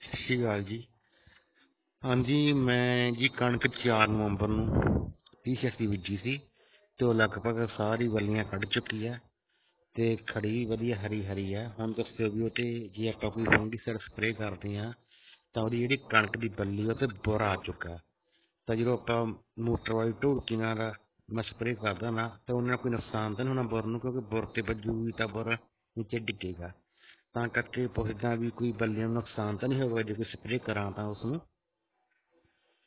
ਸਤਿ ਸ਼੍ਰੀ ਅਕਾਲ ਜੀ। ਹਾਂਜੀ, ਮੈਂ ਜੀ ਕਣਕ 4 ਨਵੰਬਰ ਨੂੰ 30 ਬੀਜੀ ਸੀ ਤੇ ਉਹ ਲਗਭਗ ਸਾਰੀ ਵੱਲੀਆਂ ਕੱਢ ਚੁੱਕੀ ਹੈ ਤੇ ਖੜੀ ਵਧੀਆ ਹਰੀ ਹਰੀ ਹੈ। ਹੁਣ ਦੱਸਿਓ ਵੀ ਉਹ ਤੇ ਜੇ ਆਪਾਂ ਕੋਈ ਫੰਗੀਸਾਈਡ ਸਪਰੇਅ ਕਰਦੇ ਹਾਂ ਤਾਂ ਉਹਦੀ ਜਿਹੜੀ ਕਣਕ ਦੀ ਬੱਲੀ ਉਹ ਤੇ ਬੁਰ ਆ ਚੁੱਕਾ। ਤਾਂ ਜਦੋਂ ਆਪਾਂ ਮੋਟਰ ਵਾਲੀ ਢੋਲਕੀ ਨਾਲ ਮੈਂ ਸਪਰੇਅ ਕਰਦਾ ਨਾ ਤਾਂ ਉਹਨਾਂ ਨਾਲ ਕੋਈ ਨੁਕਸਾਨ ਤਾਂ ਨਹੀਂ ਹੋਣਾ ਬੁਰ ਨੂੰ, ਕਿਉਂਕਿ ਬੁਰ ਤੇ ਵੱਜੂਗੀ ਤਾਂ ਬੁਰ ਨੀਚੇ ਡਿੱਗੇਗਾ। ਤਾਂ ਕਰਕੇ ਪੁੱਛਦਾ ਵੀ ਕੋਈ ਬੱਲੀਆਂ ਨੂੰ ਨੁਕਸਾਨ ਤਾਂ ਨਹੀਂ ਹੋਵੇਗਾ ਜੇ ਕੋਈ ਸਪਰੇਅ ਕਰਾਂ ਤਾਂ ਉਸ ਨੂੰ।